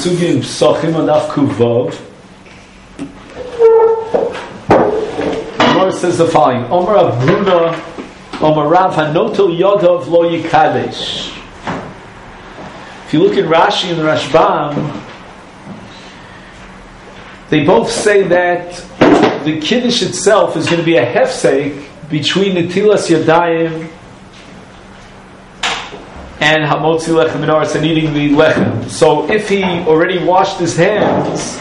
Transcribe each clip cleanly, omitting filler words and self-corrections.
Sugya in Psachim on Daf Kuvov. The Gemara says the following: Omer Avruna, Omer Rav Hanotel Yodov Lo Yikadesh. If you look at Rashi and the Rashbam, they both say that the Kiddush itself is going to be a hefsek between Netilas Yadayim and Hamotzi Lechem Menorah and eating the Lechem. So if he already washed his hands,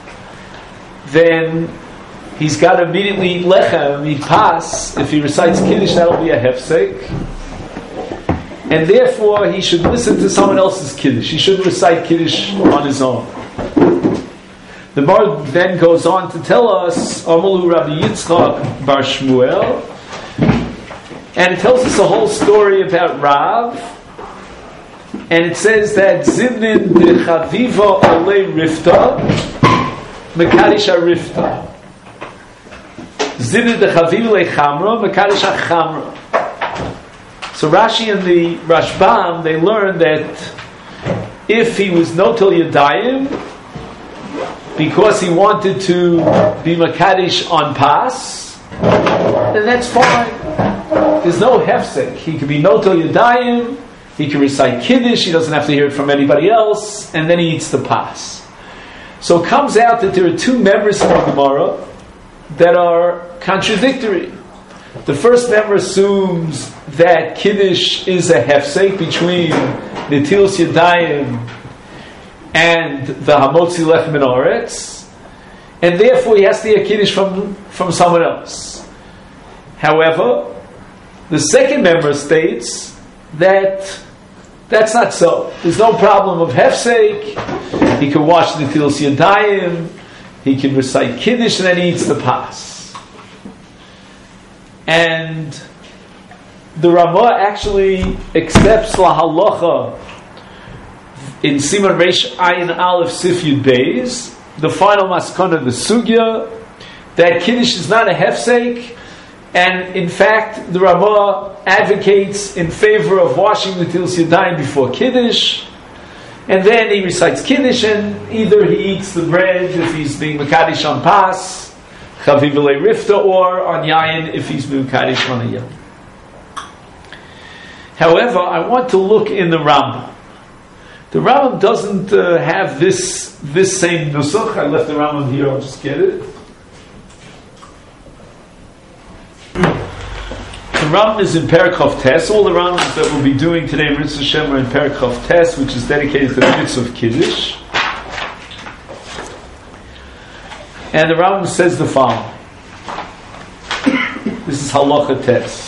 then he's got to immediately eat Lechem, eat Pas. If he recites Kiddush, that'll be a hefsek. And therefore, he should listen to someone else's Kiddush. He shouldn't recite Kiddush on his own. The Gemara then goes on to tell us, Amalu Rabbi Yitzchak Bar Shmuel, and it tells us a whole story about Rav, and it says that Zivnin de Chaviva Alei Rifta, Mekadish Rifta. Zivnin de Chaviva Le Chamra, Mekadish Chamra. So Rashi and the Rashbam, they learn that if he was Notel Yadayim, because he wanted to be Makadish on Pas, then that's fine. There's no hefsek. He could be Notel Yadayim, he can recite Kiddush, he doesn't have to hear it from anybody else, and then he eats the Pas. So it comes out that there are two members of the Gemara that are contradictory. The first member assumes that Kiddush is a hefsek between Netilas Yadayim and the Hamotzi Lechem Menorah, and therefore he has to hear Kiddush from someone else. However, the second member states that that's not so. There's no problem of hefsek. He can wash the Netilas Yadayim, he can recite Kiddush, and then he eats the Pas. And the Ramah actually accepts la halacha in Siman Reish Ayin Aleph Sif Yud Beis, the final maskana of the Sugya, that Kiddush is not a hefsek, and in fact the Ramah advocates in favor of washing the Netilas Yadayim before Kiddush, and then he recites Kiddush, and either he eats the bread if he's being Mekadish on Pas, Chaviv Elei Rifta, or on Yayin if he's being Mekadish on a Yayin. However, I want to look in the Rambam. The Rambam doesn't have this same nusach. I left the Rambam here, I'll just get it. The Rambam is in Perek Chav Tes. All the Rambams that we'll be doing today, Mitzvah Shem, are in Perek Chav Tes, which is dedicated to the Mitzvah of Kiddush. And the Rambam says the following. This is Halacha Tes.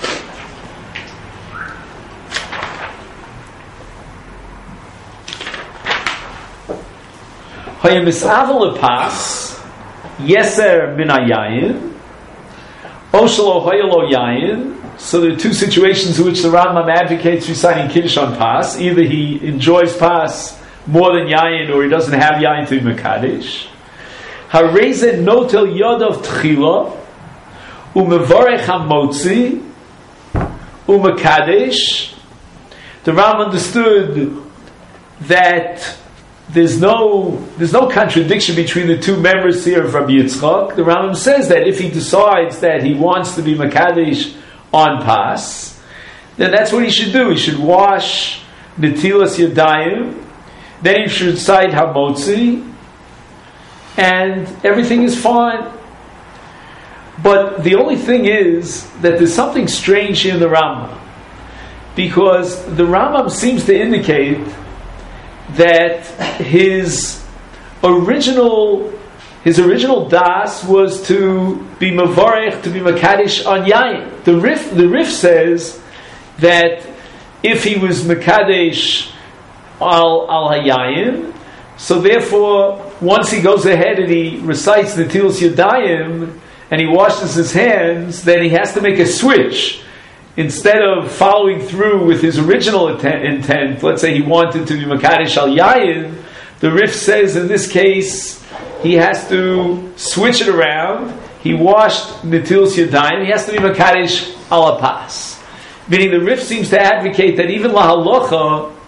Hayemisavol lepas yeser min hayayin oshelo hayelo yayin. So there are two situations in which the Rambam advocates reciting Kiddush on Pas. Either he enjoys Pas more than yayin, or he doesn't have yayin to be mekadesh. Hareze notel yodov tchila umevarech hamotzi umekadesh. The Rambam understood that there's no contradiction between the two members here of Rabbi Yitzchak. The Rambam says that if he decides that he wants to be Mekadesh on Pas, then that's what he should do. He should wash Netilas Yadayim, then he should recite Hamotzi, and everything is fine. But the only thing is that there's something strange here in the Rambam, because the Rambam seems to indicate that his original das was to be mavarech, to be makadesh on yayin. The Rif says that if he was makadesh al hayayin, so therefore once he goes ahead and he recites the Netilas Yadayim and he washes his hands, then he has to make a switch. Instead of following through with his original intent, let's say he wanted to be Makadesh al Yayin, the Rif says in this case he has to switch it around. He washed Netilas Yadayim, he has to be Makadesh al Pas. Meaning the Rif seems to advocate that even La Halacha,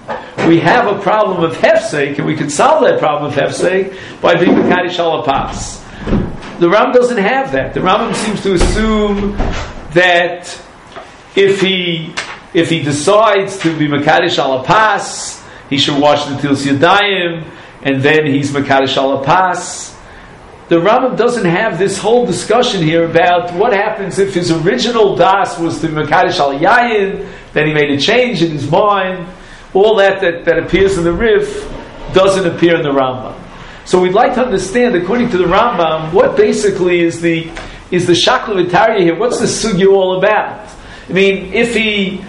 we have a problem of hefsek, and we could solve that problem of hefsek by being mekadesh al pas. The Rambam doesn't have that. The Rambam seems to assume that if he decides to be mekadesh al pas, he should wash the Tilas Yadayim, and then he's mekadesh al pas. The Rambam doesn't have this whole discussion here about what happens if his original das was to mekadesh al yayin, then he made a change in his mind. All that appears in the Rif doesn't appear in the Rambam. So we'd like to understand, according to the Rambam, what basically is the shakla v'tarya here. What's the sugya all about? I mean, if he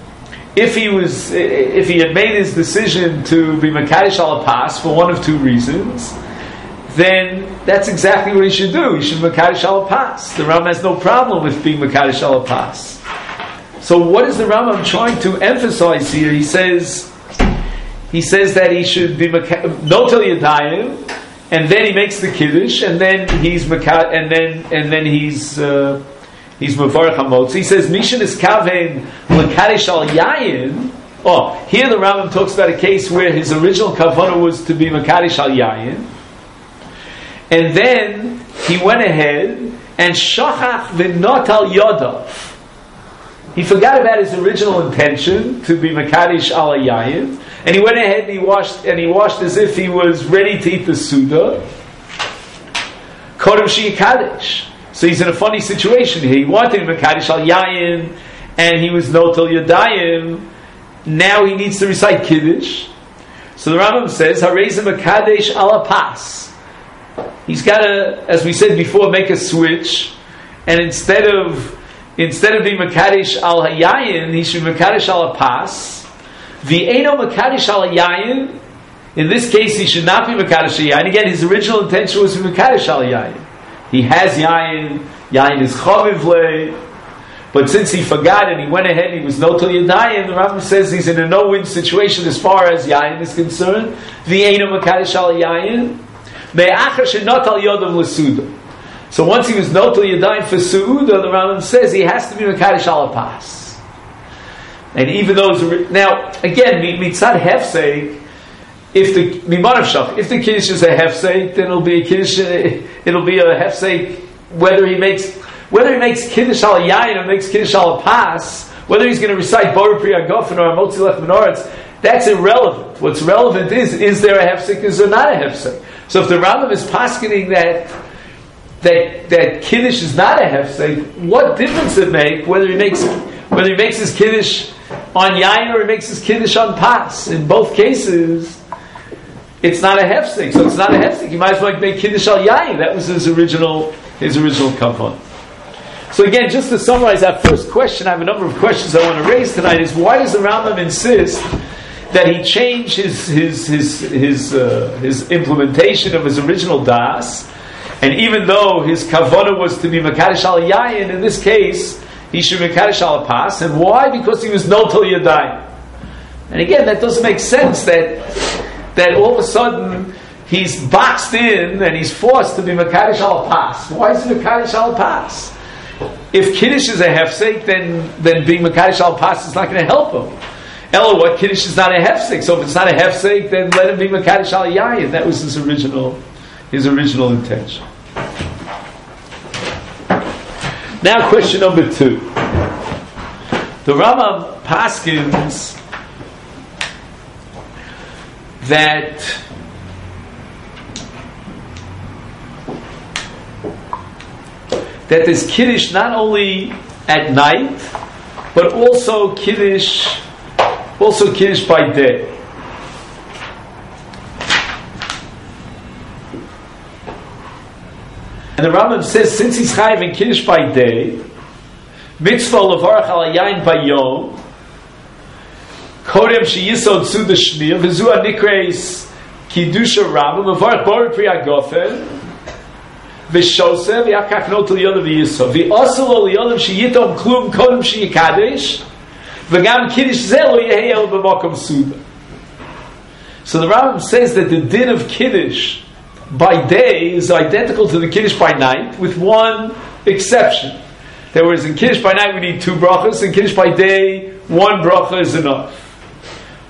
had made his decision to be mekadesh al pas for one of two reasons, then that's exactly what he should do. He should mekadesh al pas. The Rambam has no problem with being mekadesh al pas. So what is the Rambam trying to emphasize here? He says that he should be notel yadayim, and then he makes the kiddush, and then he's he's mevarach hamotzi. He says mishin is kaven mekadesh al yayin. Oh, here the Rambam talks about a case where his original kavanah was to be mekadesh al yayin, and then he went ahead and shachach v'notal yodav. He forgot about his original intention to be mekadesh al yayin, and he went ahead and he washed as if he was ready to eat the suda. Kodem she'yikadesh. So he's in a funny situation here. He wanted to be mekadesh al yayin, and he was notel yadayim. Now he needs to recite kiddush. So the Rambam says, "Harei mekadesh al pas." He's got to, as we said before, make a switch, and instead of being mekadesh al hayayin, he should be mekadesh al pas. V'eino mekadesh al hayayin. In this case, he should not be mekadesh al yayin. Again, his original intention was to be mekadesh al yayin. He has yayin. Yayin is chaviv le. But since he forgot and he went ahead and he was notel yadayim, the Rambam says he's in a no-win situation as far as yayin is concerned. V'eino mekadesh al yayin. Me'achar she'notal yodam l'suda. So once he was notel yadayim for suuda, the Rambam says he has to be mekadesh al pas. And even those now again mitzad hefsek, if the kiddush is a hefsek, then it'll be a kiddush. It'll be a hefsek whether he makes kiddush al yayin or makes kiddush al pas, whether he's going to recite Borei Pri Hagafen or Motzi Lech Menorah. That's irrelevant. What's relevant is there a hefsek? Is there not a hefsek? So if the Rambam is paskening that kiddush is not a hefsek, what difference it make whether he makes his kiddush on yayin or he makes his kiddush on pas? In both cases, it's not a hefsek. So it's not a hefsek. You might as well make kiddush al yayin. That was his original kavan. So again, just to summarize that first question, I have a number of questions I want to raise tonight. Is why does the Rambam insist that he changed his implementation of his original das, and even though his kavanah was to be mekadesh al yayin, in this case he should be mekadesh al pas, and why? Because he was notel yadayim. And again, that doesn't make sense that all of a sudden he's boxed in and he's forced to be mekadesh al pas. Why is he mekadesh al pas? If kiddush is a hefsek, then being mekadesh al pas is not going to help him. Ella, what kiddush is not a hefsek? So if it's not a hefsek, then let him be mekadesh al yayin. That was his original intention. Now, question number 2. The Rambam paskins that there's kiddush not only at night, but also kiddush by day. And the Rambam says, since he's chayiv in kiddush by day, mitzvah levarach al yayin bayom, kodem sheyisod suda shmir, v'zu anikreis kiddusha Rambam, levarach borei pri hagafen, v'shoseh v'yakach notel yodav v'yisod, v'osel lo yodav sheyitom klum kodem sheyikadesh, v'gam kiddush zeh lo yehei b'makom suda. So the Rambam says that the din of kiddush by day is identical to the kiddush by night, with one exception. That whereas in kiddush by night we need 2 brachas, in kiddush by day 1 bracha is enough.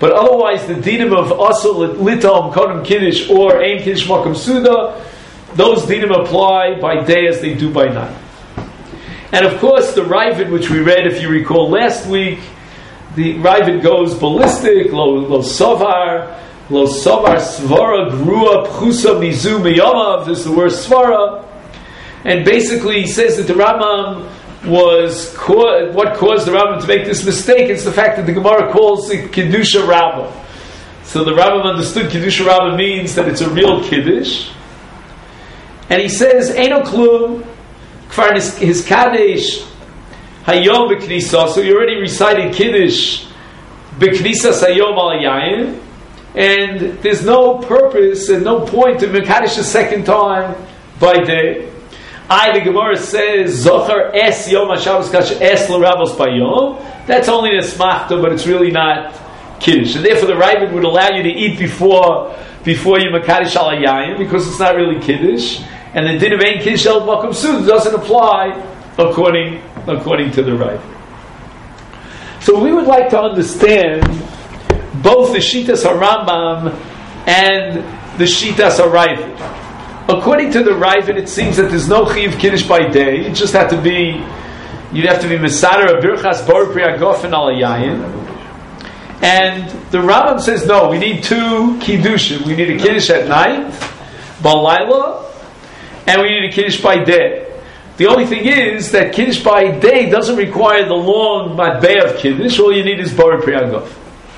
But otherwise, the dinim of Asur Litom Kodem Kiddush or Ein Kiddush Makom Suda, those dinim apply by day as they do by night. And of course, the Ravid, which we read, if you recall last week, the Ravid goes ballistic, lo sovar svara grua pchusa mizu miyamav. This is the word svara, and basically he says that the Rambam what caused the Rambam to make this mistake. It's the fact that the Gemara calls it Kedusha Rabbah. So the Rambam understood Kedusha Rabbah means that it's a real Kiddush. And he says, Eino klum, kfar his Kadesh, hayom b'knisa, so you already recited Kiddush, b'knisa sayom al yayin, and there's no purpose and no point to Mekadesh a second time by day. The Gemara says, Zochar es yom ha-Shabbos kash es l'Rabos bayom. That's only a smachta, but it's really not Kiddush. And therefore the Ravid would allow you to eat before you Mekadesh al yayin, because it's not really Kiddush. And the din of Ein Kiddush el Makom Suda doesn't apply according to the Ravid. So we would like to understand both the Shitas HaRambam and the Shitas HaRavid. According to the Ravid, it seems that there's no Chiv Kiddush by day. You'd have to be Mesader Birchas Bor Pri Hagofen Al Yayin. And the Rambam says, no, we need two Kiddushim. We need a Kiddush at night, Balayla, and we need a Kiddush by day. The only thing is that Kiddush by day doesn't require the long Matbeh of Kiddush. All you need is Bor Pri Hagofen.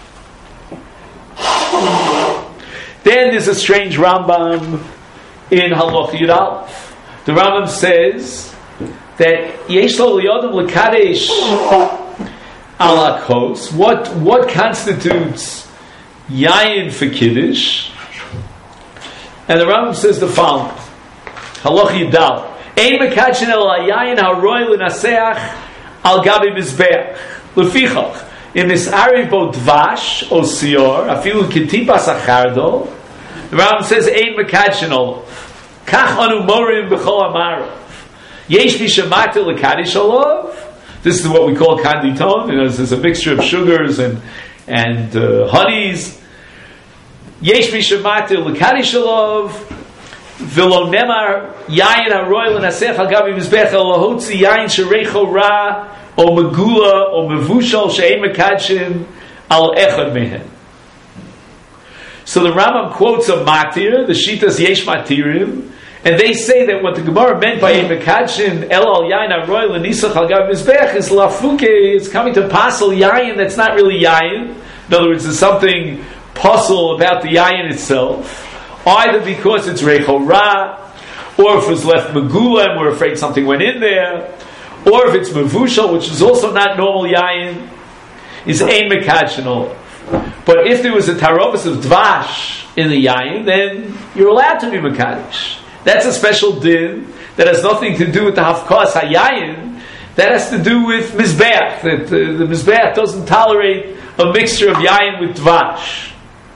Then there's a strange Rambam in Halacha Yud Aleph. The Rambam says that Yesh lo liyodem lekadesh ala kos. What constitutes yayin for Kiddush? And the Rambam says the following: Halacha Yud Aleph, ein mekadshin el yayin haroi l'naseach al gabi mizbeach lefichach im mis'ariv bo dvash o sior afilu ketipas achardol. The Rambam says ein mekadshin olav. Kach anu morim b'chol amarav. Yesh mi shemata l'kadish olav. This is what we call kanditon. There's a mixture of sugars and honeys. Yesh mi shemata l'kadish olav. V'lo nemar yayin haroy l'nasech al gabi mizbech l'hotzi yayin shereicho ra o megula o mevushal she'ein mekadshin al echad mehen. So the Rambam quotes a matir, the Shitas Yesh Matirim, and they say that what the Gemara meant by a Mekadshin El Al Yayin Aroy L'Nisach Al Gav Mizbech is Lafuke, it's coming to Pasal Yayin that's not really Yayin. In other words, there's something puzzle about the Yayin itself, either because it's Reicho Ra, or if it was left Megula and we're afraid something went in there, or if it's Mevushal, which is also not normal Yayin, is Ein Mekadshin Olav. But if there was a tarovas of dvash in the yayin, then you're allowed to be mekadesh. That's a special din that has nothing to do with the hafkas hayayin. That has to do with mizbeach. That the mizbeach doesn't tolerate a mixture of yayin with dvash.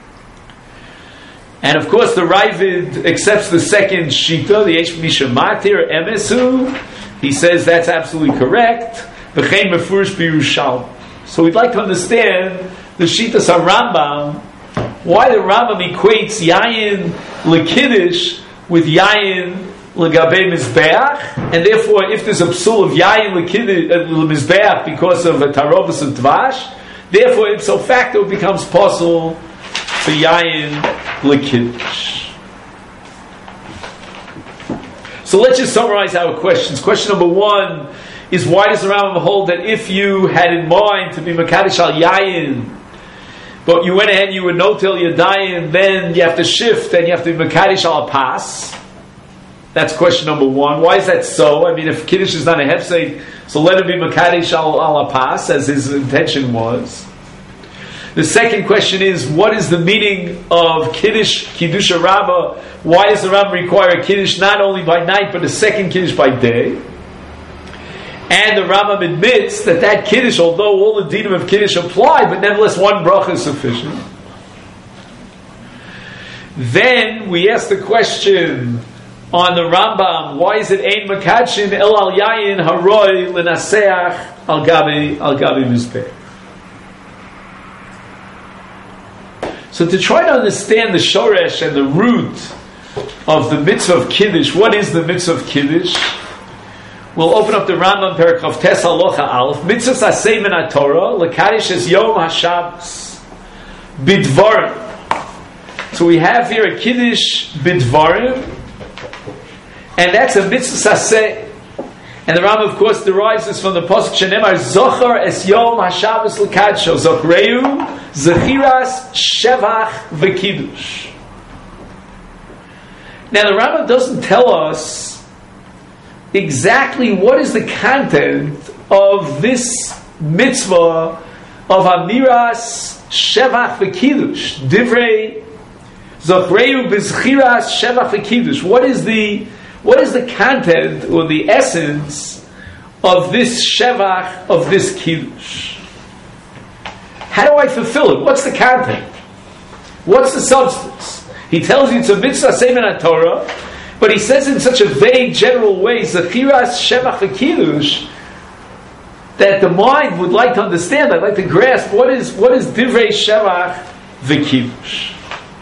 And of course, the Ravid accepts the second shita, the Yesh Mishamatir Emesu. He says that's absolutely correct. V'chein mefurish b'Yerushalmi. So we'd like to understand the Shitas HaRambam, why the Rambam equates Yayin L'Kiddush with Yayin L'Gabei Mizbeach, and therefore if there's a psul of Yayin L'Mizbeach because of a tarovas of Dvash, therefore ipso facto it becomes possible for Yayin L'Kiddush. So let's just summarize our questions. Question number one is, why does the Rambam hold that if you had in mind to be Mekadesh al Yayin, but you went ahead and you were notel yadayim, then you have to shift and you have to be mekadesh al pas? That's question number one. Why is that so? I mean, if kiddush is not a hefsek, so let him be mekadesh al pas, as his intention was. The second question is, what is the meaning of kiddush rabbah? Why does the Rambam require a kiddush not only by night, but a second kiddush by day? And the Rambam admits that Kiddush, although all the dinim of Kiddush apply, but nevertheless one bracha is sufficient. Then we ask the question on the Rambam, why is it Ein Mekadshin El Al Yayin Haroi L'Naseach Al Gabi Mizbech? So to try to understand the shoresh and the root of the mitzvah of Kiddush, what is the mitzvah of Kiddush? We'll open up the Rambam Perek of Tes Halacha Aleph. Mitzvah Sasei Min HaTorah L'Kadish Es Yom HaShabbos Bidvarim. So we have here a Kiddush Bidvarim, and that's a Mitzvah Sasei. And the Rambam, of course, derives this from the pasuk Shenemar Zochar Es Yom HaShabbos L'Kadsho Zochreu Zechiras Shevach V'Kiddush. Now the Rambam doesn't tell us exactly what is the content of this mitzvah of Amiras Shevach V'Kiddush. Divrei Zochreu B'Zechiras Shevach V'Kiddush. What is the content or the essence of this Shevach, of this Kiddush? How do I fulfill it? What's the content? What's the substance? He tells you it's a mitzvah Seimen HaTorah, but he says in such a vague, general way, Zechiras Shevach V'Kiddush, that the mind would like to understand, I'd like to grasp, what is Divrei Shevach V'Kiddush?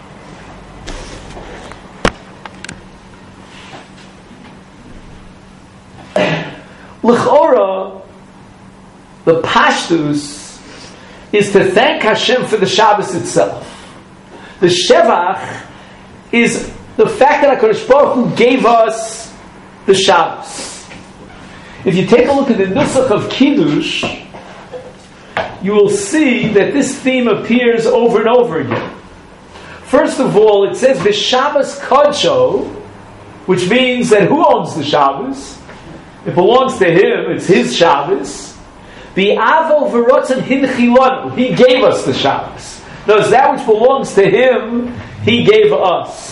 L'chora, the pashtus is to thank Hashem for the Shabbos itself. The Shevach is the fact that HaKadosh Baruch Hu gave us the Shabbos. If you take a look at the Nusach of Kiddush, you will see that this theme appears over and over again. First of all, it says V'Shabbos Kodsho, which means that who owns the Shabbos? It belongs to him, it's his Shabbos. The Avo V'Rotzon Hinchilonu, he gave us the Shabbos. Notice that which belongs to him, he gave us.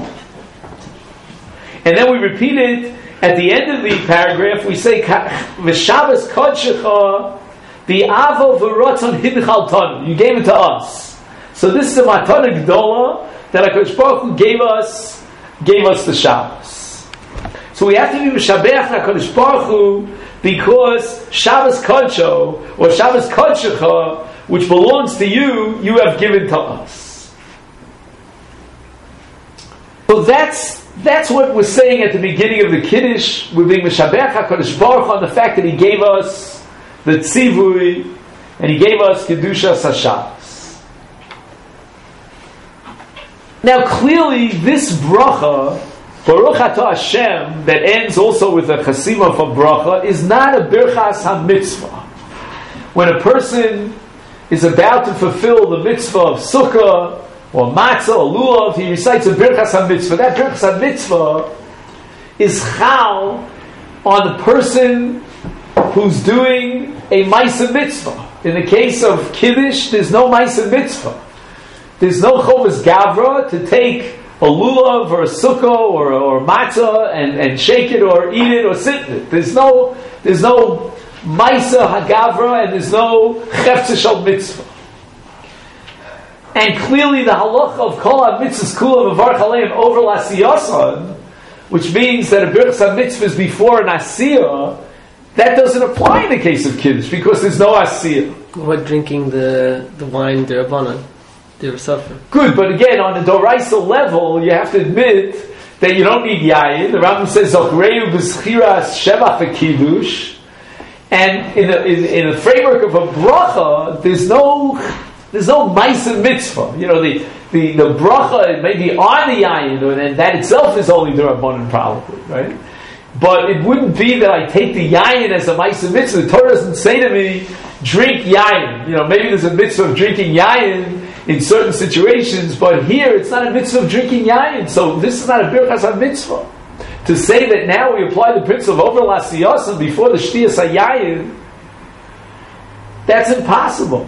And then we repeat it at the end of the paragraph, we say V'Shabbos Kodshecha, the Avo V'Rotzon Hinchaltonu, you gave it to us. So this is a Matana Gdola that HaKadosh Baruch Hu gave us the Shabbos. So we have to be Mishabeach HaKadosh Baruch Hu because Shabbos Kodsho or Shabbos Kodshecha, which belongs to you, you have given to us. So that's what we're saying at the beginning of the Kiddush. We're being Mishabeach HaKadosh Baruch Hu on the fact that He gave us the Tzivui and He gave us Kedushas HaShabbos. Now clearly this bracha, Baruch Atah Hashem, that ends also with a chasima for bracha, is not a birchas ha-mitzvah. When a person is about to fulfill the mitzvah of sukkah or matzah or lulav, he recites a birchas ha-mitzvah. That birchas ha-mitzvah is chal on the person who's doing a ma'aseh mitzvah. In the case of Kiddush, there's no ma'aseh mitzvah. There's no chovas gavra to take a lulav or a sukkah or matzah and shake it or eat it or sit in it. There's no Maisa Hagavra and there's no Chefze Shal Mitzvah. And clearly the halacha of Kol HaMitzvahs Kula V'varch Aleim over L'Asiyasan, which means that a Birchas HaMitzvah is before an Asiyah, that doesn't apply in the case of Kiddush because there's no Asiyah. What drinking the wine D'Rabbanan? Good, but again, on a Doraisa level, you have to admit that you don't need Yayin. The Rambam says Zochreu B'Zechiras Shevach V'Kiddush. And in the framework of a bracha, there's no ma'aseh mitzvah. You know, the bracha may be on the yayin, and that itself is only the Rabbanan probably, right? But it wouldn't be that I take the yayin as a ma'aseh mitzvah. The Torah doesn't say to me, drink yayin. You know, maybe there's a mitzvah of drinking yayin in certain situations, but here it's not a mitzvah of drinking yayin. So this is not a birchas ha-mitzvah. To say that now we apply the principle of over l'asiyasan before the shtiyas hayayin, that's impossible.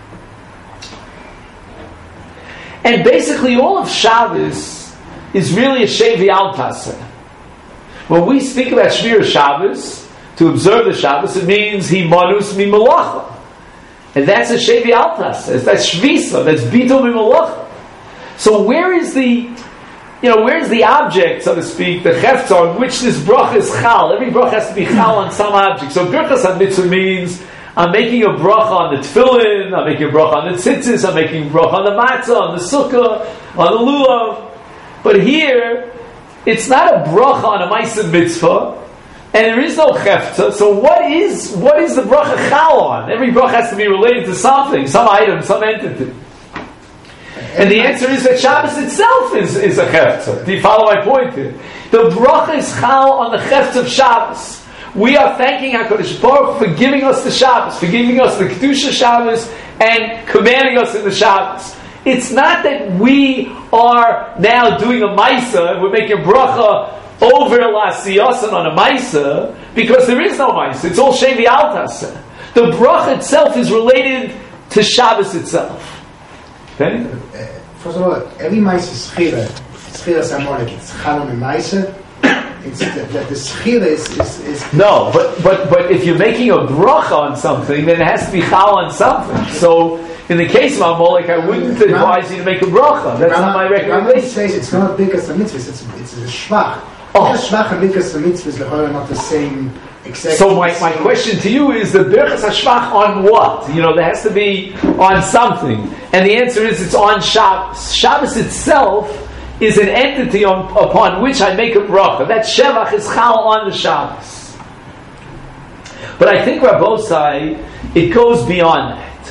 And basically all of Shabbos is really a shevi al taseh. When we speak about Shmir Shabbos, to observe the Shabbos, it means himanus mi malacha. And that's a shevi al taseh. That's shvisa, that's bitul mi malacha. So where's the object, so to speak, the chefza on which this bracha is chal? Every bracha has to be chal on some object. So birchas ha-mitzvah means I'm making a bracha on the tefillin, I'm making a bracha on the tzitzis, I'm making a bracha on the matzah, on the sukkah, on the lulav. But here, it's not a bracha on a ma'aseh mitzvah, and there is no chefza. So what is the bracha chal on? Every bracha has to be related to something, some item, some entity. And the answer is that Shabbos itself is a chefza. Do you follow my point here? The bracha is chal on the chefza of Shabbos. We are thanking HaKadosh Baruch for giving us the Shabbos, for giving us the Kedusha Shabbos, and commanding us in the Shabbos. It's not that we are now doing a Maisa, and we're making a bracha over Lasiyasan on a Maisa, because there is no Maisa. It's all Shevi Altasa. The bracha itself is related to Shabbos itself. Okay? First of all, every Maisa is Schira. Schira Samonik, it's Chalon and Maisa. It's the schira is no, but if you're making a bracha on something, then it has to be chal on something. So in the case of Amalek, I wouldn't advise you to make a bracha. That's not my recommendation. Rambam says it's not bikas and mitzvahs. It's a shvach. Shvach and bikas and mitzvahs are not the same. Exactly. So my question to you is the birchas hashvach on what? There has to be on something, and the answer is it's on Shabbos. Shabbos itself is an entity upon which I make a bracha. That shevach is chal on the Shabbos. But I think Rabbosai, it goes beyond that.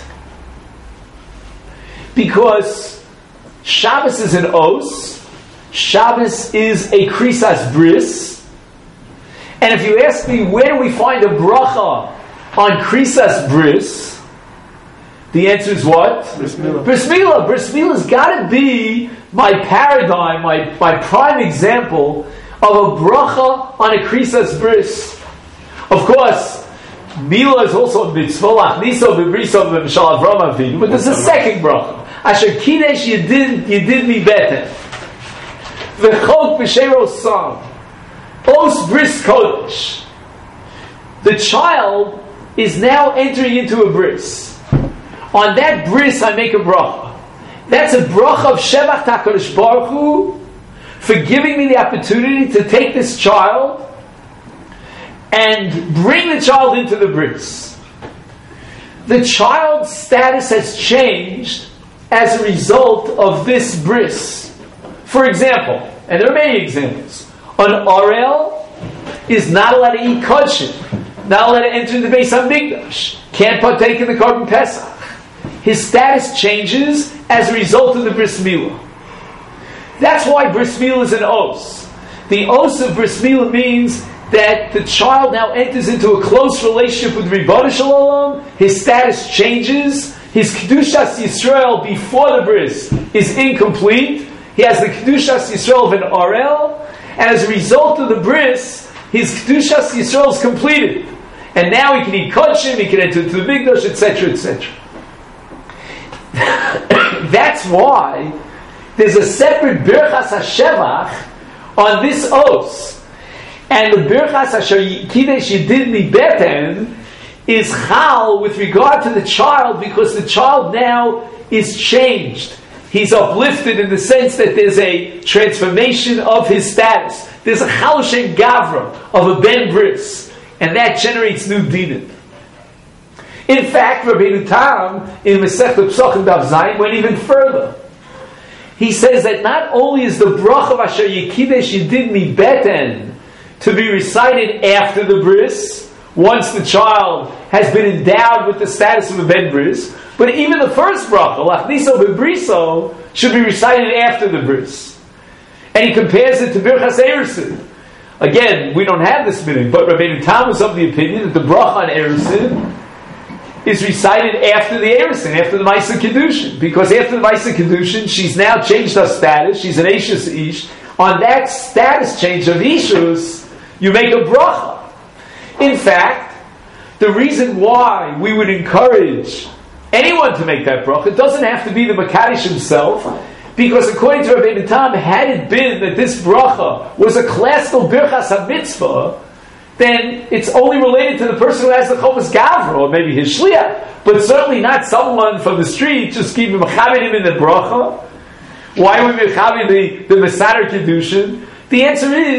Because Shabbos is an os, Shabbos is a krisas bris, and if you ask me where do we find a bracha on krisas bris, the answer is what? Bris milah. Bris milah. Bris milah's got to be my paradigm, my prime example of a bracha on a krisas bris. Of course, milah is also a mitzvah, lachniso b'briso b'mishal Avram Avinu, but there's a second bracha. Asher kidesh you did me better. V'chok b'shero sam. Os bris kodesh. The child is now entering into a bris. On that bris, I make a bracha. That's a bracha of Shevach HaKadosh Baruch Hu for giving me the opportunity to take this child and bring the child into the bris. The child's status has changed as a result of this bris. For example, and there are many examples, an Orel is not allowed to eat kodshim, not allowed to enter the Beis HaMikdash, can't partake in the Korban Pesach. His status changes as a result of the bris milah. That's why bris milah is an os. The os of bris milah means that the child now enters into a close relationship with Ribono Shel Olam. His status changes. His Kedushas Yisrael before the bris is incomplete. He has the Kedushas Yisrael of an Orel, and as a result of the bris, his Kedushas Yisrael is completed. And now he can eat kodshim, he can enter into the Mikdash, etc., etc. That's why there's a separate Birchas HaShevach on this os. And the Birchas Asher Kidesh Yedid Mi Beten is chal with regard to the child, because the child now is changed. He's uplifted in the sense that there's a transformation of his status. There's a chal shem gavra of a ben bris, and that generates new dinim. In fact, Rabbeinu Tam in Masechet Pesachim Daf Zayin went even further. He says that not only is the bracha of Asher Yekidesh Yedid Mi Beten to be recited after the bris, once the child has been endowed with the status of a ben bris, but even the first bracha, Lachniso B'briso, should be recited after the bris. And he compares it to Birchas Erusin. Again, we don't have this meaning, but Rabbeinu Tam is of the opinion that the bracha on Erusin is recited after the Erusin, after the Ma'aseh Kedushin. Because after the Ma'aseh Kedushin, she's now changed her status, she's an Eishus Ish. On that status change of Ishus, you make a bracha. In fact, the reason why we would encourage anyone to make that bracha, it doesn't have to be the Makadosh himself, because according to Rabbeinu Tam, had it been that this bracha was a classical Birchas HaMitzvah, then it's only related to the person who has the Chomas Gavra, or maybe his Shliach, but certainly not someone from the street just keep mechaber him in the bracha. Why would we mechaber the Mesader Kedushin? The answer is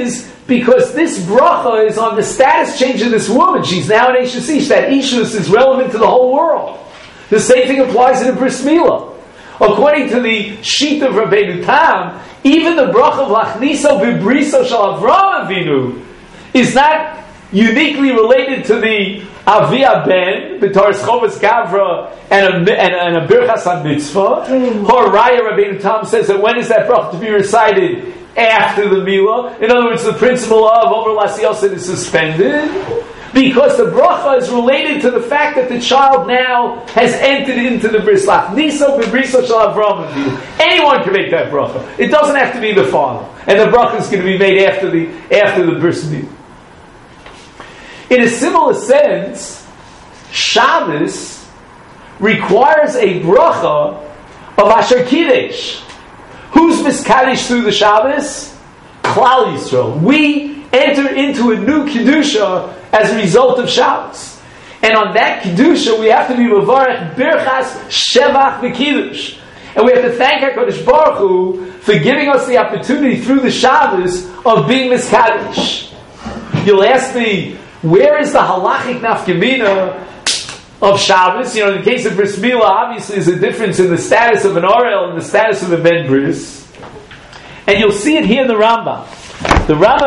Because this bracha is on the status change of this woman. She's now an Eishes Ish. That Ishus is relevant to the whole world. The same thing applies in a Bris Milah. According to the sheet of Rabbeinu Tam, even the bracha of Lachniso V'briso Shal Avraham Avinu is not uniquely related to the Avia Ben, B'Toras Chovas Gavra, and a Birchas HaMitzvah. Horaya Rabbeinu Tam says that when is that bracha to be recited? After the Milah. In other words, the principle of Omer Lasiyosin is suspended, because the bracha is related to the fact that the child now has entered into the bris. Niso b'briso shel Avraham Avinu. Anyone can make that bracha. It doesn't have to be the father, and the bracha is going to be made after the bris milah. In a similar sense, Shabbos requires a bracha of Asher Kiddush. Who's miskadish through the Shabbos? Klal Yisrael. We enter into a new kedusha as a result of Shabbos, and on that kedusha we have to be mevarech birchas shevach v'kiddush, and we have to thank HaKadosh Baruch Hu for giving us the opportunity through the Shabbos of being miskadish. You'll ask me, where is the halachic nafkamina of Shabbos? In the case of Bris Milah, obviously there's a difference in the status of an Orel and the status of a Ben Bris. And you'll see it here in the Rambam. The Rambam